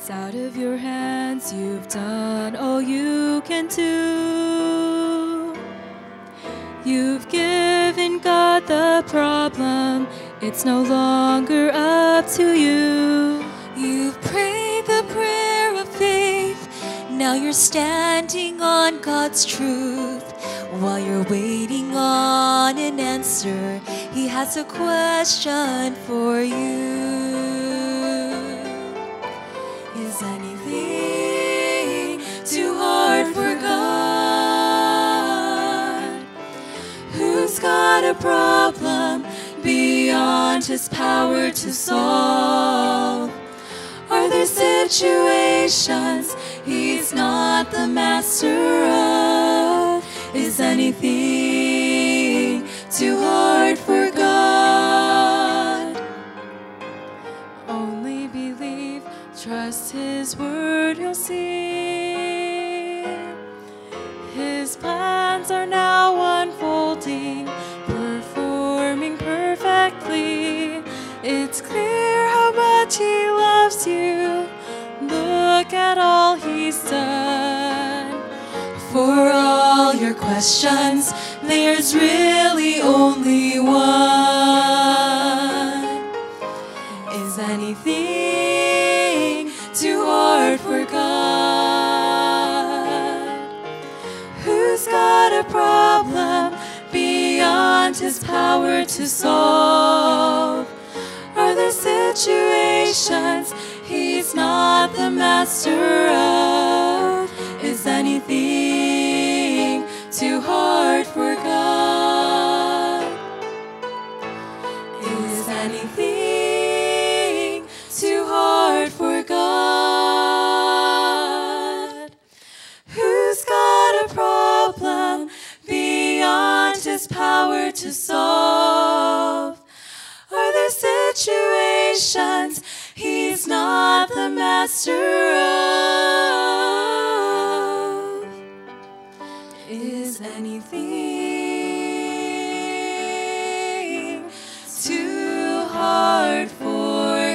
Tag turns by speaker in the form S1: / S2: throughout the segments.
S1: It's out of your hands, you've done all you can do. You've given God the problem, it's no longer up to you.
S2: You've prayed the prayer of faith, now you're standing on God's truth. While you're waiting on an answer, He has a question for you. Is anything too hard for God? Who's got a problem beyond His power to solve? Are there situations He's not the master of? Is anything too hard for God?
S1: Only believe, trust His word, you'll see. His plans are now unfolding, performing perfectly. It's clear how much He loves you. Look at all He's done.
S2: For all your questions, there's really only one. Is anything too hard for God? Who's got a problem beyond His power to solve? Are there situations He's not the master of? Is anything too hard for God? Is anything too hard for God? Who's got a problem beyond His power to solve? Are there situations He's not the master of? Is anything too hard for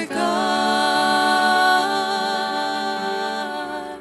S2: God?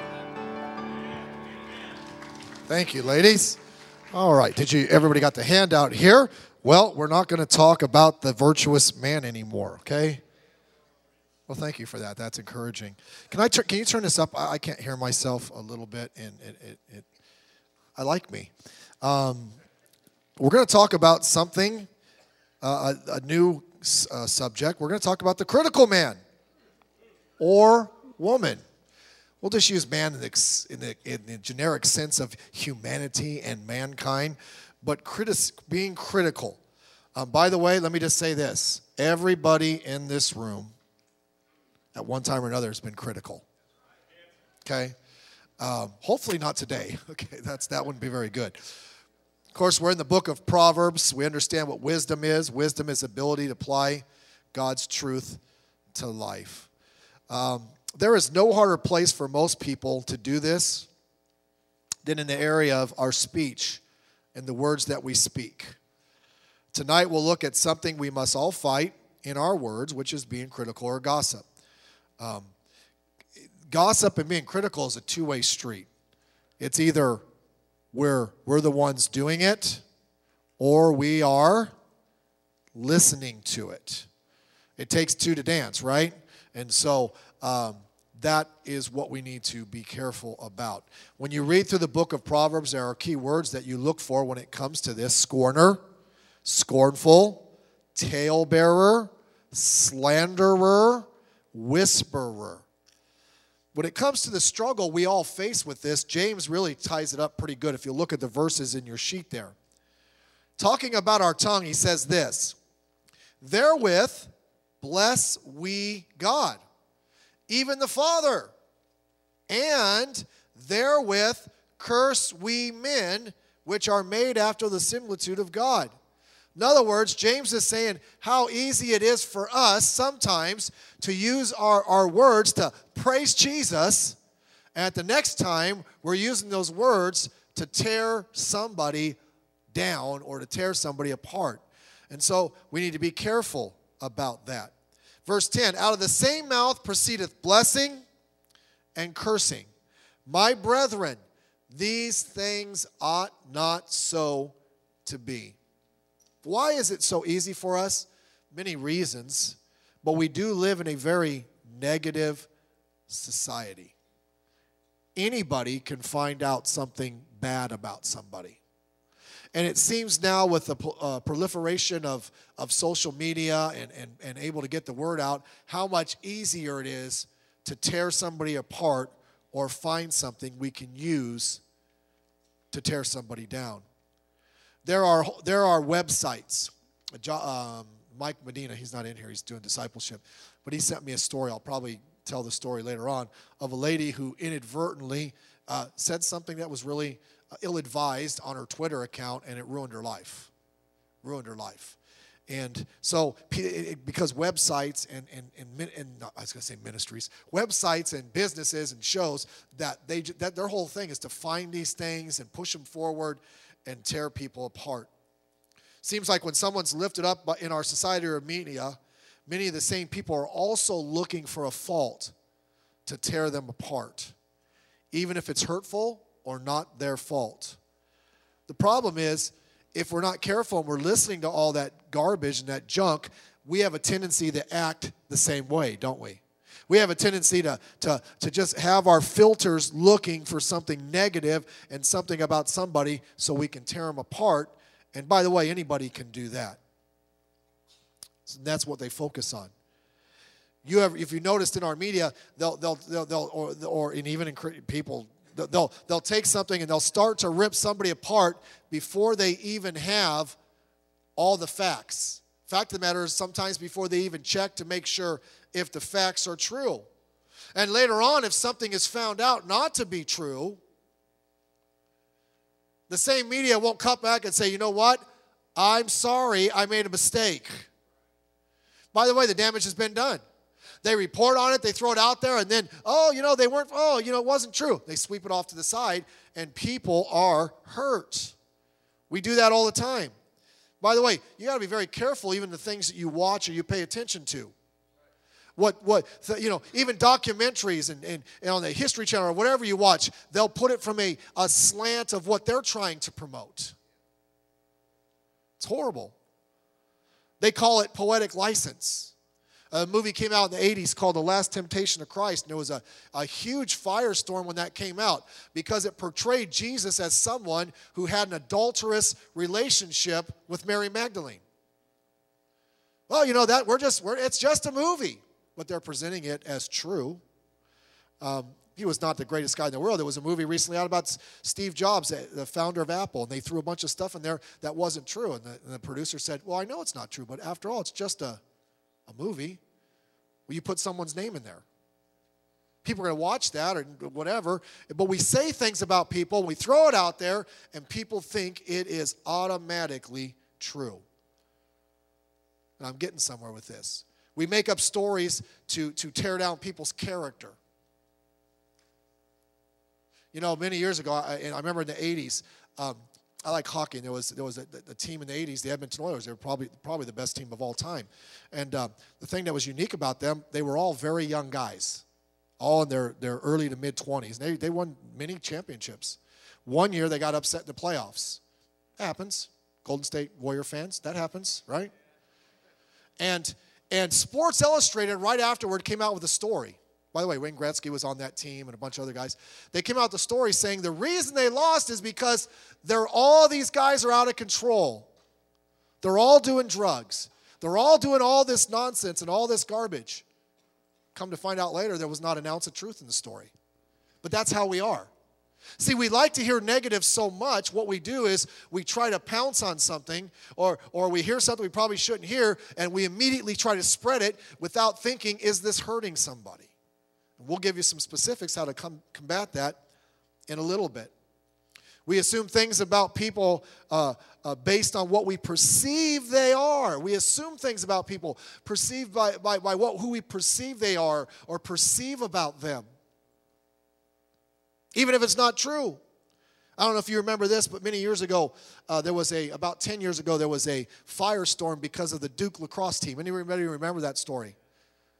S3: Thank you, ladies. All right, everybody got the handout here? Well, we're not going to talk about the virtuous man anymore, okay? Well, thank you for that. That's encouraging. Can you turn this up? I can't hear myself a little bit, and I like me. We're going to talk about something, a new subject. We're going to talk about the critical man or woman. We'll just use man in the generic sense of humanity and mankind, but being critical. By the way, let me just say this. Everybody in this room at one time or another has been critical. Okay? Hopefully not today. Okay, that wouldn't be very good. Of course, we're in the book of Proverbs. We understand what wisdom is. Wisdom is ability to apply God's truth to life. There is no harder place for most people to do this than in the area of our speech and the words that we speak. Tonight we'll look at something we must all fight in our words, which is being critical or gossip. Gossip and being critical is a two-way street. It's either we're the ones doing it or we are listening to it. It takes two to dance, right? And so that is what we need to be careful about. When you read through the book of Proverbs, there are key words that you look for when it comes to this. Scorner, scornful, talebearer, slanderer, whisperer. When it comes to the struggle we all face with this, James really ties it up pretty good if you look at the verses in your sheet there. Talking about our tongue, he says this, therewith bless we God, even the Father, and therewith curse we men, which are made after the similitude of God. In other words, James is saying how easy it is for us sometimes to use our words to praise Jesus, and at the next time we're using those words to tear somebody down or to tear somebody apart. And so we need to be careful about that. Verse 10, out of the same mouth proceedeth blessing and cursing. My brethren, these things ought not so to be. Why is it so easy for us? Many reasons, but we do live in a very negative society. Anybody can find out something bad about somebody. And it seems now with the proliferation of social media and able to get the word out, how much easier it is to tear somebody apart or find something we can use to tear somebody down. There are websites. Mike Medina, he's not in here, he's doing discipleship, but he sent me a story. I'll probably tell the story later on, of a lady who inadvertently said something that was really ill-advised on her Twitter account, and it ruined her life. And so, because websites and I was going to say ministries, websites and businesses and shows, that their whole thing is to find these things and push them forward and tear people apart. Seems like when someone's lifted up in our society or media, many of the same people are also looking for a fault to tear them apart, even if it's hurtful or not their fault. The problem is, if we're not careful and we're listening to all that garbage and that junk, we have a tendency to act the same way, don't we? We have a tendency to just have our filters looking for something negative and something about somebody so we can tear them apart. And by the way, anybody can do that. So that's what they focus on. If you noticed in our media, they'll take something and they'll start to rip somebody apart before they even have all the facts. Fact of the matter is, sometimes before they even check to make sure if the facts are true. And later on, if something is found out not to be true, the same media won't come back and say, you know what? I'm sorry, I made a mistake. By the way, the damage has been done. They report on it, they throw it out there, and then, it wasn't true. They sweep it off to the side, and people are hurt. We do that all the time. By the way, you got to be very careful even the things that you watch or you pay attention to. Even documentaries and on the History Channel or whatever you watch, they'll put it from a slant of what they're trying to promote. It's horrible. They call it poetic license. A movie came out in the 80s called The Last Temptation of Christ, and there was a huge firestorm when that came out because it portrayed Jesus as someone who had an adulterous relationship with Mary Magdalene. Well, it's just a movie, but they're presenting it as true. He was not the greatest guy in the world. There was a movie recently out about Steve Jobs, the founder of Apple, and they threw a bunch of stuff in there that wasn't true. And the producer said, well, I know it's not true, but after all, it's just a movie. Well, you put someone's name in there. People are going to watch that or whatever, but we say things about people, we throw it out there, and people think it is automatically true. And I'm getting somewhere with this. We make up stories to tear down people's character. Many years ago, I remember in the 80s, I like hockey, and there was a team in the 80s, the Edmonton Oilers. They were probably the best team of all time. And the thing that was unique about them, they were all very young guys, all in their early to mid-20s. They won many championships. One year, they got upset in the playoffs. That happens. Golden State Warrior fans, that happens, right? And Sports Illustrated, right afterward, came out with a story. By the way, Wayne Gretzky was on that team and a bunch of other guys. They came out with the story saying the reason they lost is because all these guys are out of control. They're all doing drugs. They're all doing all this nonsense and all this garbage. Come to find out later, there was not an ounce of truth in the story. But that's how we are. See, we like to hear negative so much. What we do is we try to pounce on something or we hear something we probably shouldn't hear, and we immediately try to spread it without thinking, is this hurting somebody? We'll give you some specifics how to combat that in a little bit. We assume things about people based on what we perceive they are. We assume things about people perceived by who we perceive they are or perceive about them, even if it's not true. I don't know if you remember this, but many years ago, about 10 years ago, there was a firestorm because of the Duke lacrosse team. Anybody remember that story?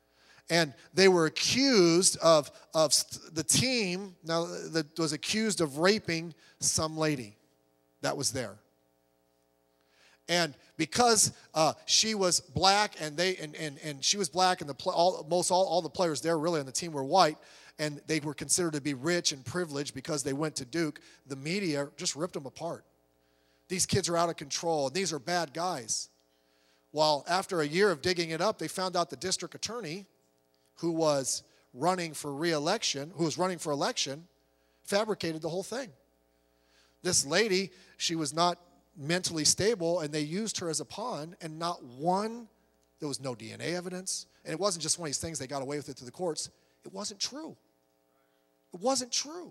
S3: And they were accused of the team, now that was accused of raping some lady that was there. And because she was black and she was black and all the players there really on the team were white, and they were considered to be rich and privileged because they went to Duke, the media just ripped them apart. These kids are out of control, and these are bad guys. Well, after a year of digging it up, they found out the district attorney who was running for election, fabricated the whole thing. This lady, she was not mentally stable, and they used her as a pawn, and there was no DNA evidence, and it wasn't just one of these things they got away with it to the courts. It wasn't true. It wasn't true.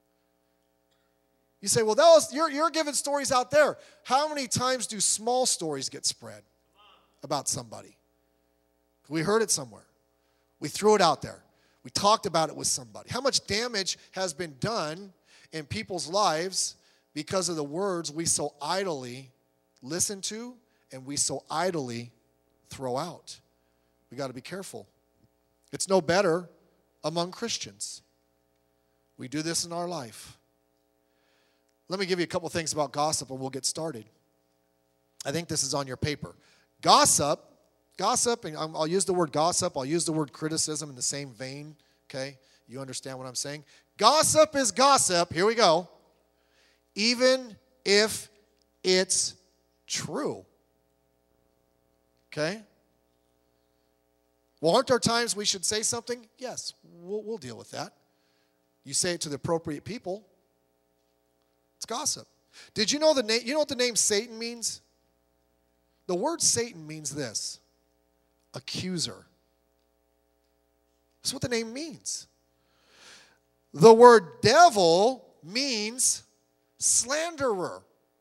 S3: You say, well, you're giving stories out there. How many times do small stories get spread about somebody? We heard it somewhere. We threw it out there. We talked about it with somebody. How much damage has been done in people's lives because of the words we so idly listen to and we so idly throw out? We got to be careful. It's no better among Christians. We do this in our life. Let me give you a couple things about gossip and we'll get started. I think this is on your paper. Gossip, and I'll use the word gossip, I'll use the word criticism in the same vein, okay? You understand what I'm saying? Gossip is gossip, here we go, even if it's true, okay? Well, aren't there times we should say something? Yes, we'll deal with that. You say it to the appropriate people, it's gossip. Did you know you know what the name Satan means? The word Satan means this: accuser. That's what the name means. The word devil means slanderer.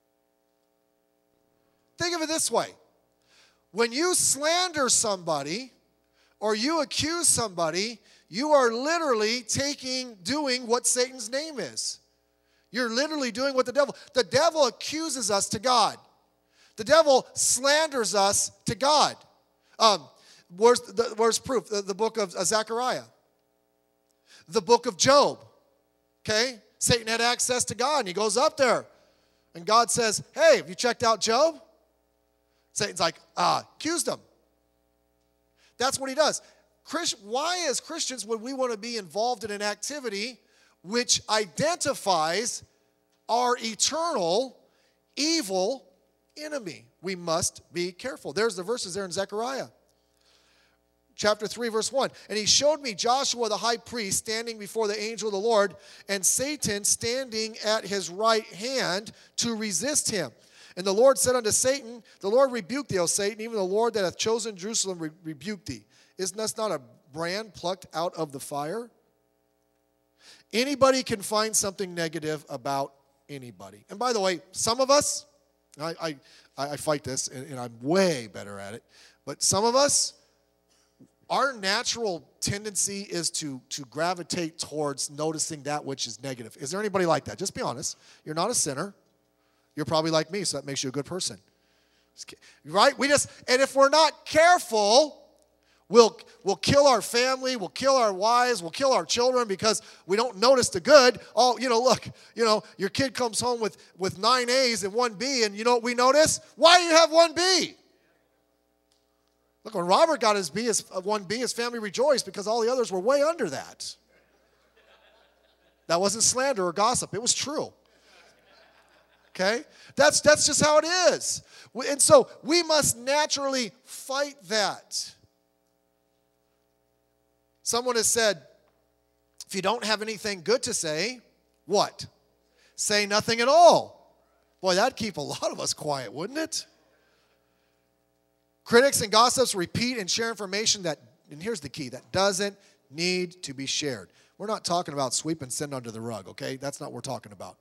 S3: Think of it this way. When you slander somebody or you accuse somebody, you are literally doing what Satan's name is. You're literally doing what the devil accuses us to God. The devil slanders us to God. Where's proof? The book of Zechariah. The book of Job. Okay? Satan had access to God, and he goes up there. And God says, hey, have you checked out Job? Satan's like, accused him. That's what he does. Why, as Christians, would we want to be involved in an activity which identifies our eternal evil enemy? We must be careful. There's the verses there in Zechariah. Chapter 3, verse 1. And he showed me Joshua the high priest standing before the angel of the Lord, and Satan standing at his right hand to resist him. And the Lord said unto Satan, the Lord rebuked thee, O Satan, even the Lord that hath chosen Jerusalem rebuked thee. Isn't this not a brand plucked out of the fire? Anybody can find something negative about anybody. And by the way, some of us, I fight this, and I'm way better at it, but some of us, our natural tendency is to gravitate towards noticing that which is negative. Is there anybody like that? Just be honest. You're not a sinner. You're probably like me, so that makes you a good person. Right? And if we're not careful, we'll kill our family, we'll kill our wives, we'll kill our children because we don't notice the good. Oh, look, your kid comes home with 9 A's and 1 B, and you know what we notice? Why do you have 1 B? Look, when Robert got his 1 B, his family rejoiced because all the others were way under that. That wasn't slander or gossip. It was true. Okay? That's just how it is. And so we must naturally fight that. Someone has said, if you don't have anything good to say, what? Say nothing at all. Boy, that'd keep a lot of us quiet, wouldn't it? Critics and gossips repeat and share information that, and here's the key, that doesn't need to be shared. We're not talking about sweep and send under the rug, okay? That's not what we're talking about.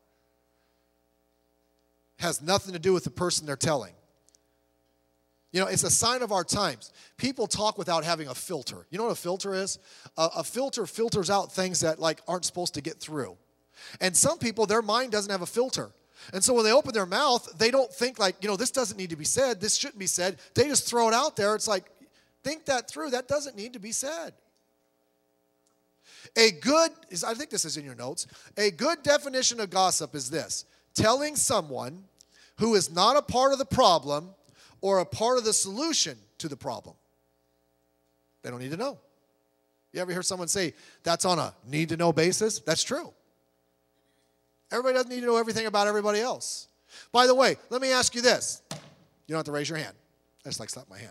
S3: Has nothing to do with the person they're telling. It's a sign of our times. People talk without having a filter. You know what a filter is? A filter filters out things that aren't supposed to get through. And some people, their mind doesn't have a filter. And so when they open their mouth, they don't think this doesn't need to be said, this shouldn't be said. They just throw it out there. It's like, think that through. That doesn't need to be said. I think this is in your notes. A good definition of gossip is this: telling someone who is not a part of the problem or a part of the solution to the problem. They don't need to know. You ever hear someone say, that's on a need-to-know basis? That's true. Everybody doesn't need to know everything about everybody else. By the way, let me ask you this. You don't have to raise your hand. I just like slap my hand.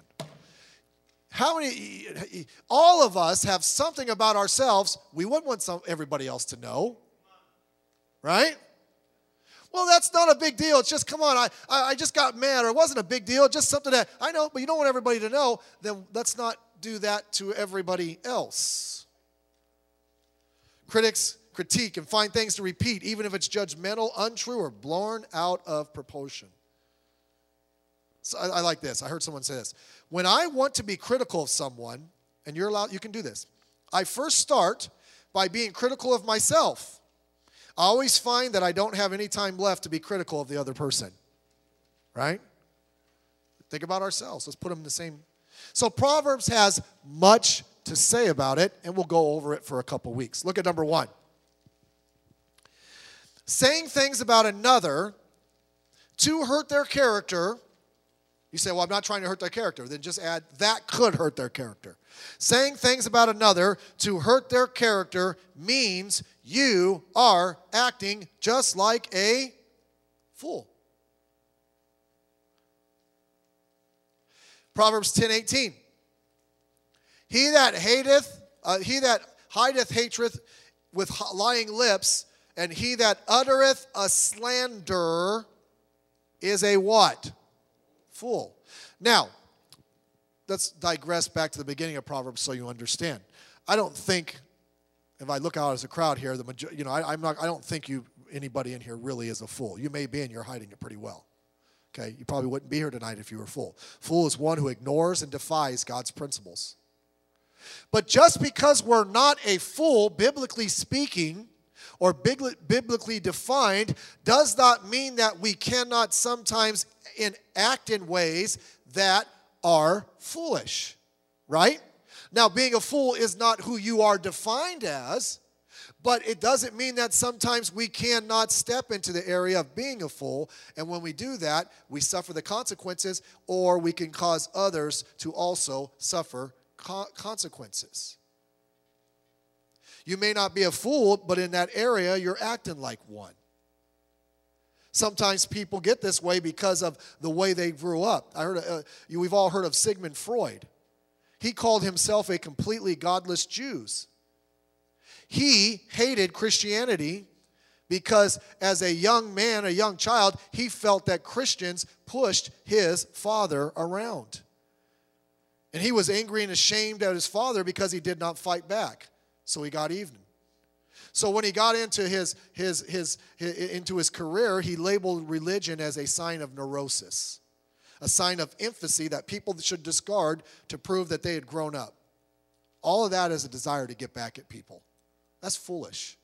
S3: All of us have something about ourselves we wouldn't want everybody else to know. Right? Well, that's not a big deal. It's just, come on, I just got mad, or it wasn't a big deal, just something that, I know, but you don't want everybody to know, then let's not do that to everybody else. Critics critique and find things to repeat, even if it's judgmental, untrue, or blown out of proportion. So I like this. I heard someone say this. When I want to be critical of someone, and you're allowed, you can do this, I first start by being critical of myself. I always find that I don't have any time left to be critical of the other person. Right? Think about ourselves. Let's put them in the same. So Proverbs has much to say about it, and we'll go over it for a couple weeks. Look at number 1. Saying things about another to hurt their character. You say, well, I'm not trying to hurt their character. Then just add, that could hurt their character. Saying things about another to hurt their character means you are acting just like a fool. Proverbs 10:18. He that hideth hatred with lying lips, and he that uttereth a slander is a what? Fool. Now, let's digress back to the beginning of Proverbs so you understand. I don't think, if I look out as a crowd here, I don't think anybody in here really is a fool. You may be, and you're hiding it pretty well. Okay, you probably wouldn't be here tonight if you were a fool. Fool is one who ignores and defies God's principles. But just because we're not a fool, biblically speaking, or biblically defined, does not mean that we cannot sometimes act in ways that are foolish, right? Now, being a fool is not who you are defined as, but it doesn't mean that sometimes we cannot step into the area of being a fool, and when we do that, we suffer the consequences, or we can cause others to also suffer consequences. You may not be a fool, but in that area, you're acting like one. Sometimes people get this way because of the way they grew up. We've all heard of Sigmund Freud. He called himself a completely godless Jew. He hated Christianity because as a young man, a young child, he felt that Christians pushed his father around. And he was angry and ashamed at his father because he did not fight back. So he got even. So when he got into his career, he labeled religion as a sign of neurosis, a sign of infancy that people should discard to prove that they had grown up. All of that is a desire to get back at people. That's foolish.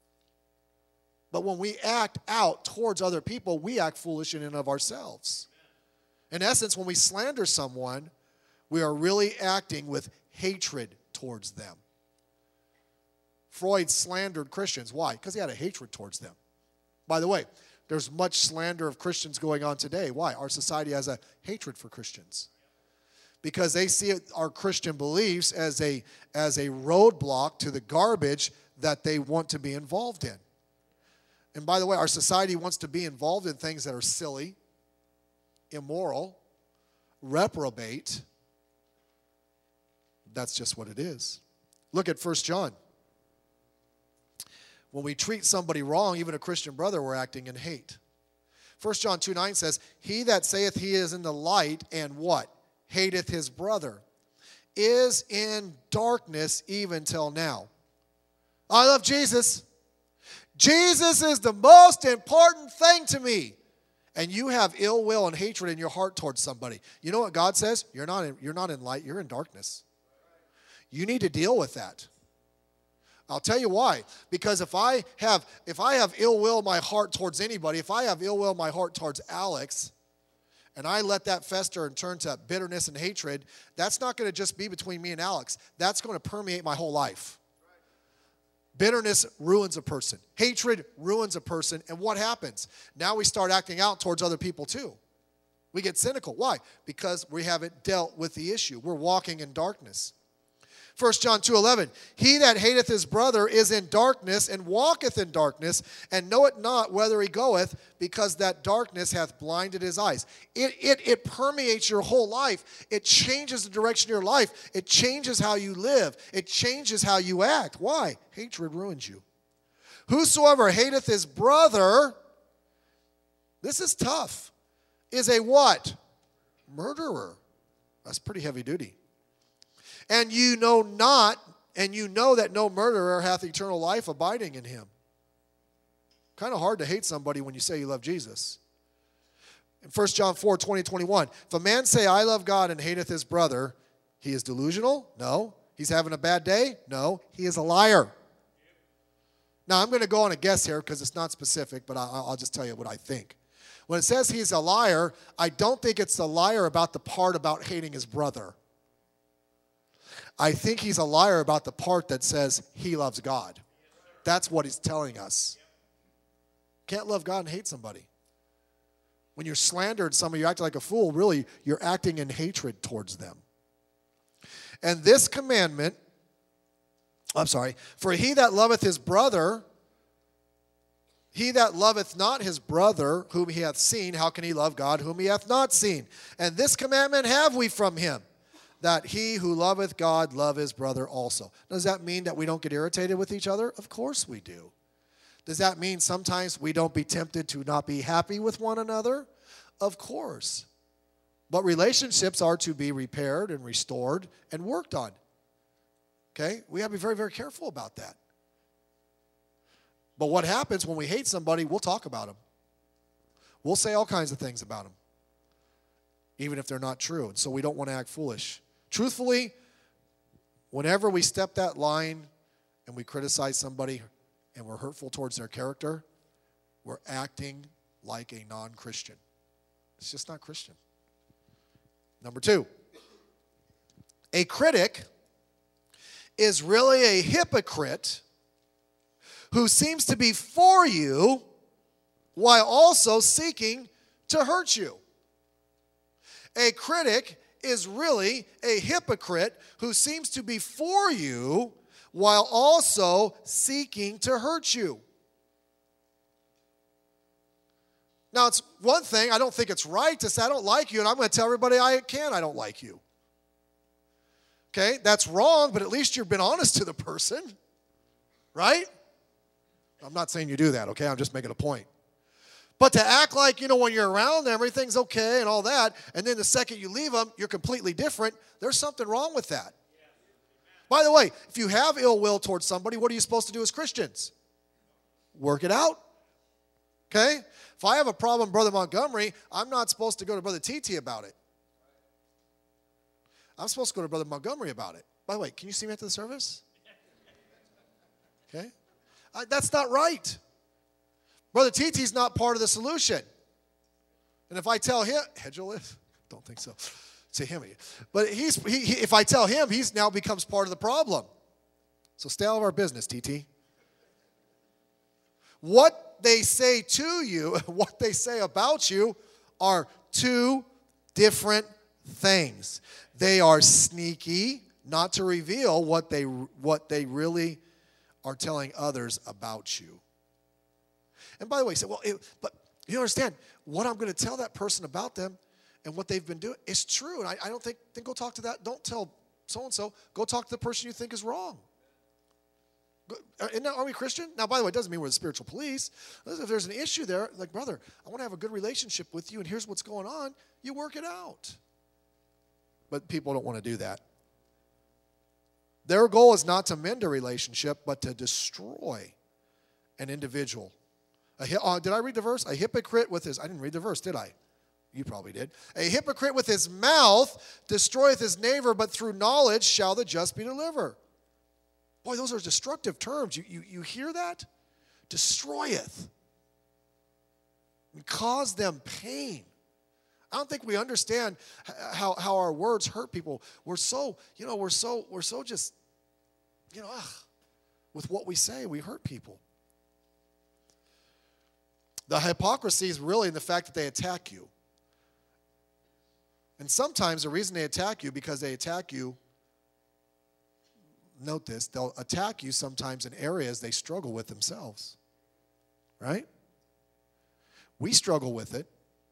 S3: But when we act out towards other people, we act foolish in and of ourselves. In essence, when we slander someone, we are really acting with hatred towards them. Freud slandered Christians. Why? Because he had a hatred towards them. By the way, there's much slander of Christians going on today. Why? Our society has a hatred for Christians. Because they see our Christian beliefs as a roadblock to the garbage that they want to be involved in. And by the way, our society wants to be involved in things that are silly, immoral, reprobate. That's just what it is. Look at 1 John. When we treat somebody wrong, even a Christian brother, we're acting in hate. 1 John 2:9 says, he that saith he is in the light and what? Hateth his brother, is in darkness even till now. I love Jesus. Jesus is the most important thing to me. And you have ill will and hatred in your heart towards somebody. You know what God says? You're not in light, you're in darkness. You need to deal with that. I'll tell you why. Because if I have ill will in my heart towards anybody, if I have ill will in my heart towards Alex, and I let that fester and turn to bitterness and hatred, that's not going to just be between me and Alex. That's going to permeate my whole life. Bitterness ruins a person. Hatred ruins a person. And what happens? Now we start acting out towards other people too. We get cynical. Why? Because we haven't dealt with the issue. We're walking in darkness. 1 John 2:11, he that hateth his brother is in darkness and walketh in darkness, and knoweth not whither he goeth, because that darkness hath blinded his eyes. It permeates your whole life. It changes the direction of your life. It changes how you live. It changes how you act. Why? Hatred ruins you. Whosoever hateth his brother, this is tough, is a what? Murderer. That's pretty heavy duty. And you know that no murderer hath eternal life abiding in him. Kind of hard to hate somebody when you say you love Jesus. In 1 John 4:20-21, if a man say, I love God, and hateth his brother, he is delusional? No. He's having a bad day? No. He is a liar. Now, I'm going to go on a guess here because it's not specific, but I'll just tell you what I think. When it says he's a liar, I don't think it's a liar about the part about hating his brother. I think he's a liar about the part that says he loves God. That's what he's telling us. Can't love God and hate somebody. When you're slandered somebody, you act like a fool, really, you're acting in hatred towards them. And this commandment, for he that loveth his brother, he that loveth not his brother whom he hath seen, how can he love God whom he hath not seen? And this commandment have we from him, that he who loveth God love his brother also. Does that mean that we don't get irritated with each other? Of course we do. Does that mean sometimes we don't be tempted to not be happy with one another? Of course. But relationships are to be repaired and restored and worked on. Okay? We have to be very, very careful about that. But what happens when we hate somebody, we'll talk about them. We'll say all kinds of things about them, even if they're not true. And so we don't want to act foolish. Truthfully, whenever we step that line and we criticize somebody and we're hurtful towards their character, we're acting like a non-Christian. It's just not Christian. Number 2, a critic is really a hypocrite who seems to be for you while also seeking to hurt you. A critic is really a hypocrite who seems to be for you while also seeking to hurt you. Now, it's one thing, I don't think it's right to say, I don't like you, and I'm going to tell everybody I don't like you. Okay, that's wrong, but at least you've been honest to the person, right? I'm not saying you do that, okay? I'm just making a point. But to act like, when you're around them, everything's okay and all that, and then the second you leave them, you're completely different, there's something wrong with that. By the way, if you have ill will towards somebody, what are you supposed to do as Christians? Work it out. Okay? If I have a problem with Brother Montgomery, I'm not supposed to go to Brother TT about it. I'm supposed to go to Brother Montgomery about it. By the way, can you see me after the service? Okay? That's not right. Brother TT's not part of the solution. And if I tell him, don't think so. To him. But if I tell him, he's now becomes part of the problem. So stay out of our business, TT. What they say to you, what they say about you are two different things. They are sneaky, not to reveal what they really are telling others about you. And by the way, you say, but you understand, what I'm going to tell that person about them and what they've been doing is true. And I don't think, then go talk to that. Don't tell so-and-so. Go talk to the person you think is wrong. Are we Christian? Now, by the way, it doesn't mean we're the spiritual police. If there's an issue there, like, brother, I want to have a good relationship with you, and here's what's going on. You work it out. But people don't want to do that. Their goal is not to mend a relationship, but to destroy an individual. Did I read the verse? A hypocrite with his... I didn't read the verse, did I? You probably did. A hypocrite with his mouth destroyeth his neighbor, but through knowledge shall the just be delivered. Boy, those are destructive terms. You hear that? Destroyeth. And cause them pain. I don't think we understand how our words hurt people. We're so just, with what we say, we hurt people. The hypocrisy is really in the fact that they attack you. And sometimes the reason they attack you, because they attack you, note this, they'll attack you sometimes in areas they struggle with themselves. Right? We struggle with it.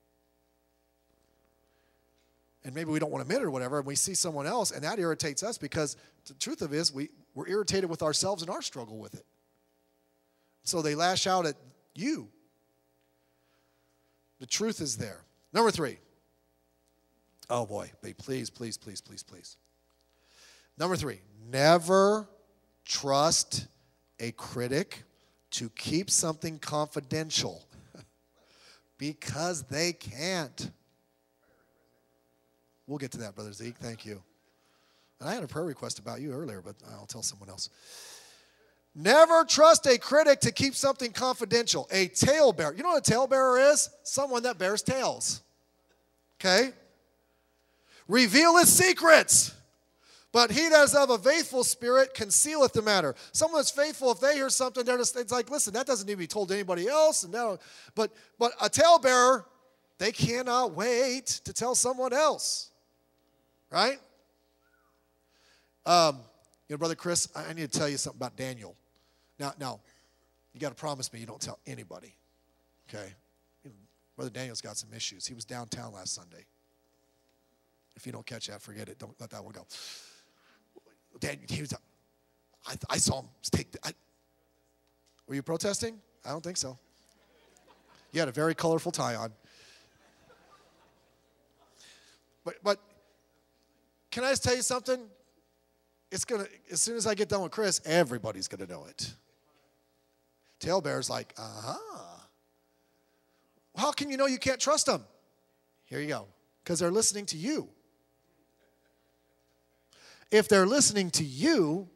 S3: And maybe we don't want to admit it or whatever, and we see someone else, and that irritates us because the truth of it is we're irritated with ourselves and our struggle with it. So they lash out at you. The truth is there. Number 3. Oh boy, please. Number 3, never trust a critic to keep something confidential because they can't. We'll get to that, Brother Zeke. Thank you. And I had a prayer request about you earlier, but I'll tell someone else. Never trust a critic to keep something confidential. A talebearer. You know what a talebearer is? Someone that bears tales. Okay? Reveal his secrets. But he that is of a faithful spirit concealeth the matter. Someone that's faithful, if they hear something, it's like, listen, that doesn't need to be told to anybody else. But a talebearer, they cannot wait to tell someone else. Right? Brother Chris, I need to tell you something about Daniel. Now, you got to promise me you don't tell anybody. Okay? Brother Daniel's got some issues. He was downtown last Sunday. If you don't catch that, forget it. Don't let that one go. I saw him take were you protesting? I don't think so. You had a very colorful tie on. But can I just tell you something? It's gonna, as soon as I get done with Chris, everybody's gonna know it. Talebearer's like, how can you know you can't trust them? Here you go. Because they're listening to you. If they're listening to you,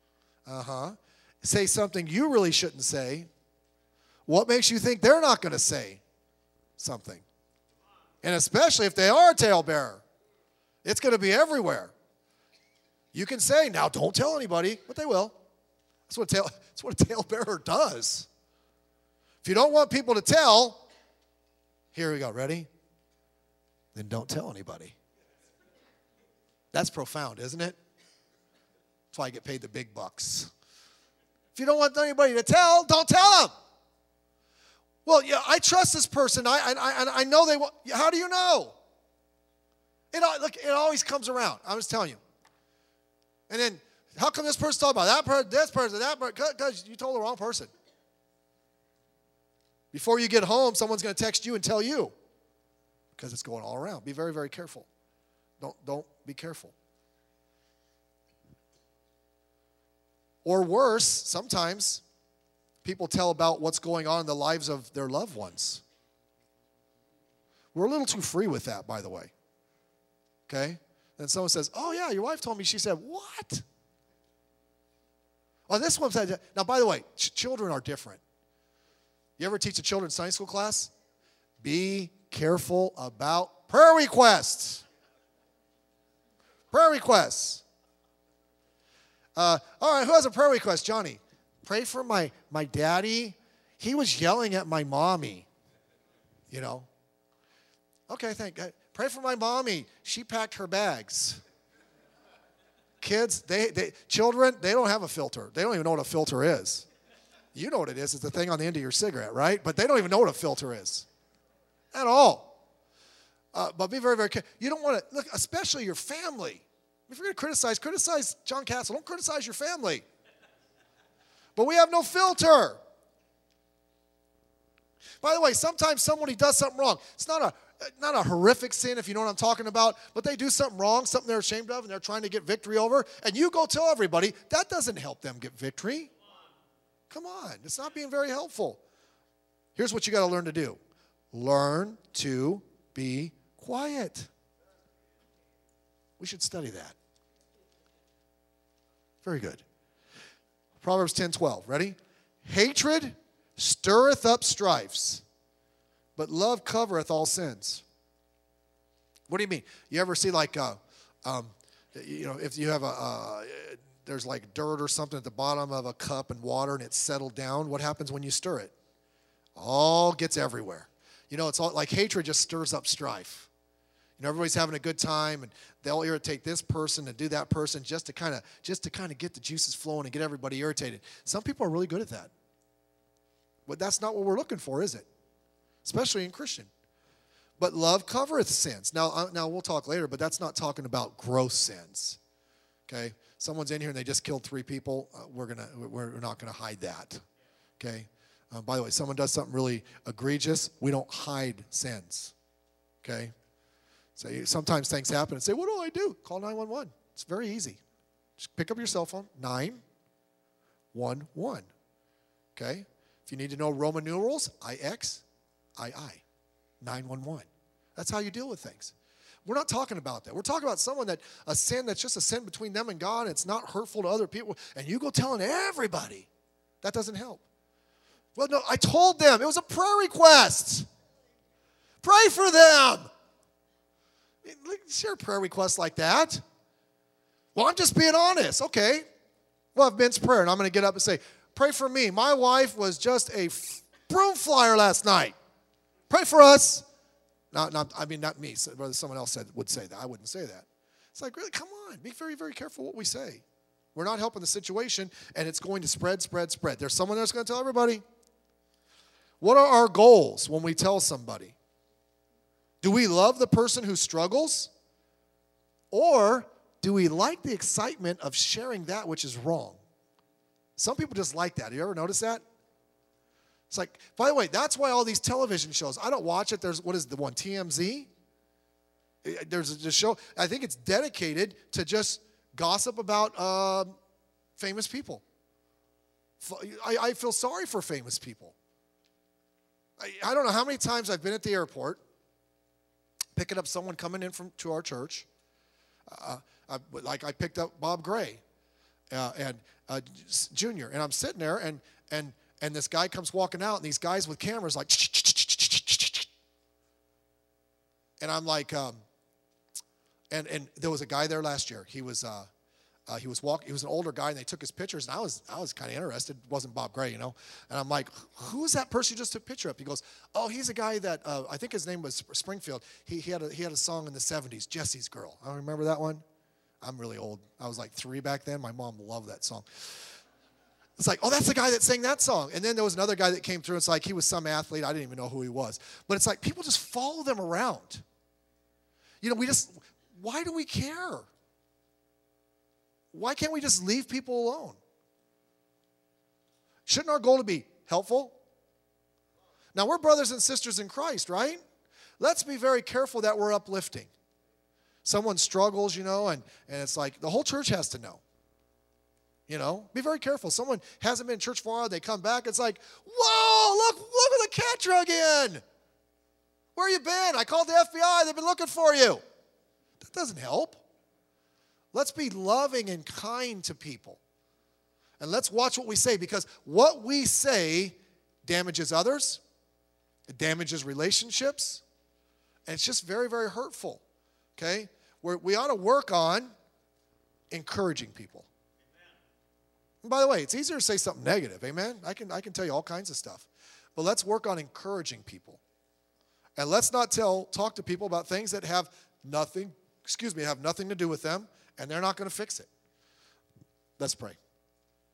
S3: say something you really shouldn't say, what makes you think they're not going to say something? And especially if they are a talebearer, it's going to be everywhere. You can say, now don't tell anybody, but they will. That's what a talebearer does. If you don't want people to tell, here we go, ready? Then don't tell anybody. That's profound, isn't it? That's why I get paid the big bucks. If you don't want anybody to tell, don't tell them. Well, yeah, I trust this person. I know they want. How do you know? It always comes around. I'm just telling you. And then, how come this person talking about that person, this person, that person? Because you told the wrong person. Before you get home, someone's going to text you and tell you. Because it's going all around. Be very, very careful. Don't be careful. Or worse, sometimes people tell about what's going on in the lives of their loved ones. We're a little too free with that, by the way. Okay? Then someone says, oh yeah, your wife told me. She said, what? Oh, this one said, now by the way, children are different. You ever teach a children's Sunday school class? Be careful about prayer requests. Prayer requests. All right, who has a prayer request? Johnny. Pray for my daddy. He was yelling at my mommy. You know. Okay, pray for my mommy. She packed her bags. Kids, children, they don't have a filter. They don't even know what a filter is. You know what it is. It's the thing on the end of your cigarette, right? But they don't even know what a filter is. At all. But be very, very careful. You don't want to, look, especially your family. If you're going to criticize John Castle. Don't criticize your family. But we have no filter. By the way, sometimes somebody does something wrong. It's not a horrific sin, if you know what I'm talking about, but they do something wrong, something they're ashamed of, and they're trying to get victory over, and you go tell everybody. That doesn't help them get victory. Come on. It's not being very helpful. Here's what you got to learn to do. Learn to be quiet. We should study that. Very good. Proverbs 10:12. Ready? Hatred stirreth up strifes, but love covereth all sins. What do you mean? You ever see like, if you have there's like dirt or something at the bottom of a cup and water and it's settled down, what happens when you stir it? All gets everywhere. You know, it's all like hatred just stirs up strife. You know, everybody's having a good time and they'll irritate this person and do that person just to kind of get the juices flowing and get everybody irritated. Some people are really good at that. But that's not what we're looking for, is it? Especially in Christian. But love covereth sins. Now we'll talk later, but that's not talking about gross sins. Okay? Someone's in here and they just killed 3 people. We're not gonna hide that. Okay? By the way, someone does something really egregious. We don't hide sins. Okay? So sometimes things happen and say, what do I do? Call 911. It's very easy. Just pick up your cell phone. 911. Okay? If you need to know Roman numerals, IX, II. 911. That's how you deal with things. We're not talking about that. We're talking about a sin that's just a sin between them and God. It's not hurtful to other people. And you go telling everybody. That doesn't help. Well, no, I told them. It was a prayer request. Pray for them. Share prayer requests like that. Well, I'm just being honest. Okay. Well, I've Ben's prayer, and I'm going to get up and say, pray for me. My wife was just a broom flyer last night. Pray for us. Not me. Someone else would say that. I wouldn't say that. It's like, really, come on. Be very, very careful what we say. We're not helping the situation, and it's going to spread. There's someone that's going to tell everybody. What are our goals when we tell somebody? Do we love the person who struggles? Or do we like the excitement of sharing that which is wrong? Some people just like that. You ever notice that? It's like, by the way, that's why all these television shows, I don't watch it. What is the one, TMZ? There's a show, I think it's dedicated to just gossip about famous people. I feel sorry for famous people. I don't know how many times I've been at the airport picking up someone coming in to our church. I picked up Bob Gray and Junior, and I'm sitting there, and this guy comes walking out, and these guys with cameras like, and I'm like, and there was a guy there last year. He was walking. He was an older guy, and they took his pictures, and I was kind of interested. It wasn't Bob Gray, you know. And I'm like, who's that person you just took a picture of? He goes, oh, he's a guy that I think his name was Springfield. He had a song in the 70s, Jesse's Girl. I don't remember that one. I'm really old. I was like 3 back then. My mom loved that song. It's like, oh, that's the guy that sang that song. And then there was another guy that came through. It's like he was some athlete. I didn't even know who he was. But it's like people just follow them around. You know, why do we care? Why can't we just leave people alone? Shouldn't our goal to be helpful? Now, we're brothers and sisters in Christ, right? Let's be very careful that we're uplifting. Someone struggles, you know, and it's like the whole church has to know. You know, be very careful. Someone hasn't been in church for a while, they come back, it's like, whoa, look who the cat drug in. Where you been? I called the FBI, they've been looking for you. That doesn't help. Let's be loving and kind to people. And let's watch what we say, because what we say damages others. It damages relationships. And it's just very, very hurtful. Okay? We ought to work on encouraging people. And by the way, it's easier to say something negative. Amen? I can tell you all kinds of stuff. But let's work on encouraging people. And let's not talk to people about things that have nothing to do with them, and they're not going to fix it. Let's pray.